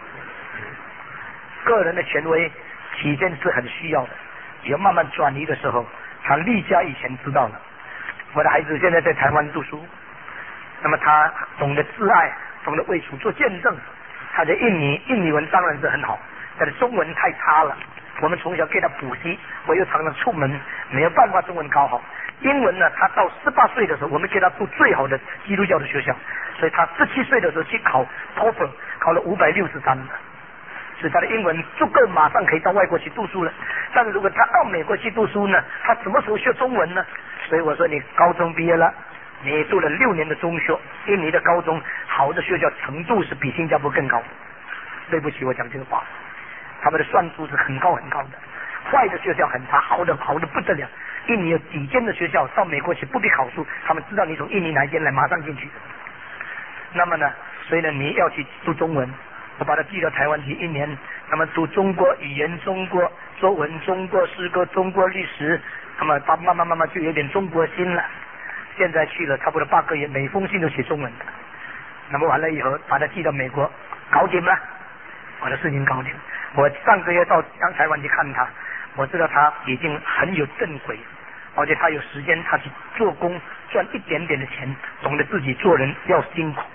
个人的权威体现是很需要的，也慢慢转移的时候，他立家以前知道了。我的孩子现在在台湾读书，那么他懂得自爱，懂得为主做见证。他的印尼印尼文当然是很好，但是中文太差了。我们从小给他补习，我又常常出门，没有办法中文考好。英文呢，他到十八岁的时候，我们给他读最好的基督教的学校，所以他十七岁的时候去考 T O E F L， 考了五百六十三的，所以他的英文足够马上可以到外国去读书了。但是如果他到美国去读书呢，他什么时候学中文呢？所以我说你高中毕业了，你读了六年的中学，印尼的高中好的学校程度是比新加坡更高。对不起，我讲这个话，他们的算术是很高很高的，坏的学校很差，好的好的不得了。印尼有几间的学校到美国去不必考试，他们知道你从印尼哪一间来，马上进去。那么呢，所以呢，你要去读中文，我把它寄到台湾去一年，那么读中国语言、中国作文、中国诗歌、中国历史，那么他慢慢慢慢就有点中国心了。现在去了差不多八个月，每封信都写中文的。那么完了以后，把它寄到美国，搞定了，我的事情搞定。我上个月到上台湾去看他，我知道他已经很有正轨，而且他有时间，他去做工赚一点点的钱，懂得自己做人要辛苦。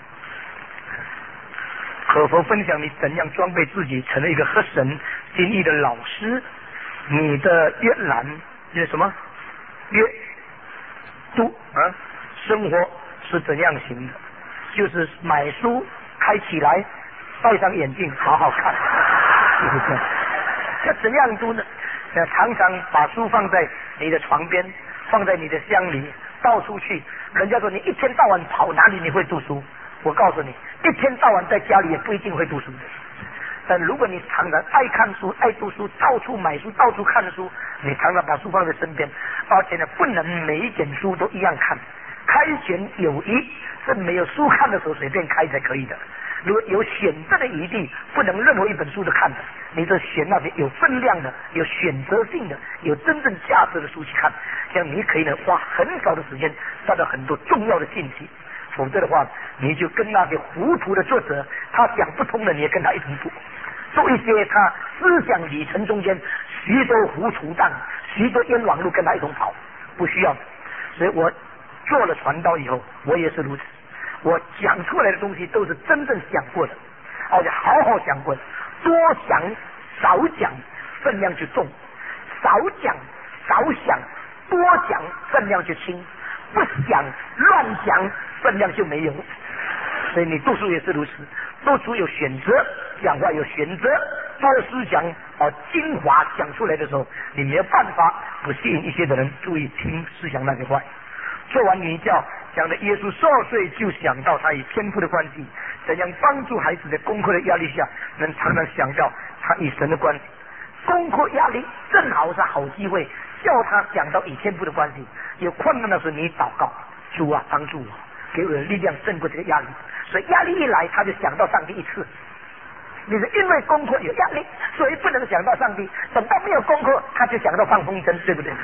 可否分享你怎样装备自己成了一个合神心意的老师？你的阅览是什么？阅读啊，生活是怎样行的？就是买书开起来，戴上眼镜，好好看，就是这样。要怎样读呢？要常常把书放在你的床边，放在你的箱里，到处去。人家说你一天到晚跑哪里你会读书？我告诉你，一天到晚在家里也不一定会读书的。但如果你常常爱看书、爱读书，到处买书、到处看书，你常常把书放在身边，而且呢，不能每一卷书都一样看，开卷有益，是没有书看的时候随便开才可以的。如果有选择的余地，不能任何一本书都看的，你就选那些有分量的、有选择性的、有真正价值的书去看，这样你可以呢花很少的时间得到很多重要的信息。否则的话，你就跟那些糊涂的作者，他讲不通的，你也跟他一同读，做一些他思想旅程中间许多糊涂蛋、许多冤枉路，跟他一同跑，不需要的。所以我做了传道以后，我也是如此。我讲出来的东西都是真正想过的，而且好好想过的。多想少讲，分量就重；少讲少想，多讲分量就轻；不想乱讲，分量就没有。所以你读书也是如此，读书有选择，讲话有选择，多思想啊精华讲出来的时候，你没有办法不吸引一些的人注意听思想那些话。做完女教讲的耶稣十二岁就想到他与天父的关系，怎样帮助孩子在功课的压力下能常常想到他与神的关系。功课压力正好是好机会，叫他想到与天父的关系。有困难的时候你祷告，主啊帮助我，给我的力量胜过这个压力。所以压力一来他就想到上帝一次。你是因为功课有压力，所以不能想到上帝，等到没有功课他就想到放风筝，对不对？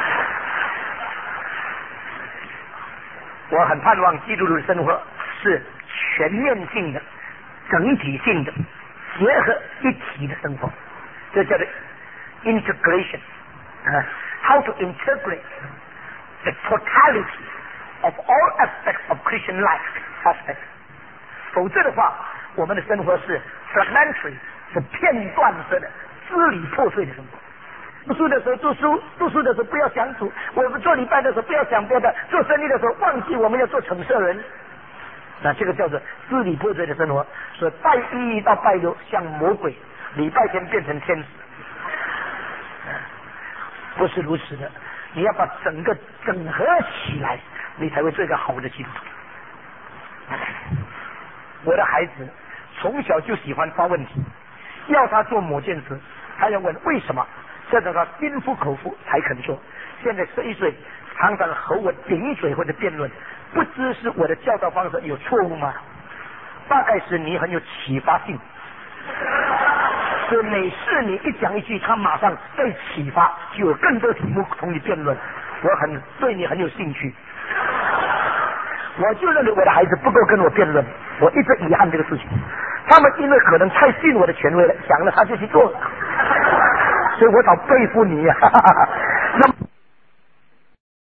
我很盼望基督徒的生活是全面性的、整体性的、结合一体的生活，这叫做 integration。uh, how to integrate the totality of all aspects of Christian life aspects。否则的话，我们的生活是 fragmentary， 是片段式的、支离破碎的生活。读书的时候读书，读书的时候不要想主；我们做礼拜的时候不要想别的；做生意的时候忘记我们要做橙色人。那这个叫做支离破碎的生活。所以拜一到拜六像魔鬼，礼拜天变成天使，不是如此的。你要把整个整合起来，你才会做一个好的基督徒。我的孩子从小就喜欢发问题， 要他做某件事，他要问为什么，这让他心服口服才肯做。现在十一岁，常常和我顶嘴或者辩论，不知是我的教导方式有错误吗？大概是你很有启发性，所以每次你一讲一句，他马上被启发，就有更多题目同你辩论。我很对你很有兴趣，我就认为我的孩子不够跟我辩论，我一直遗憾这个事情。他们因为可能太信我的权威了，想了他就去做了，所以我早佩服你呀、啊。那么。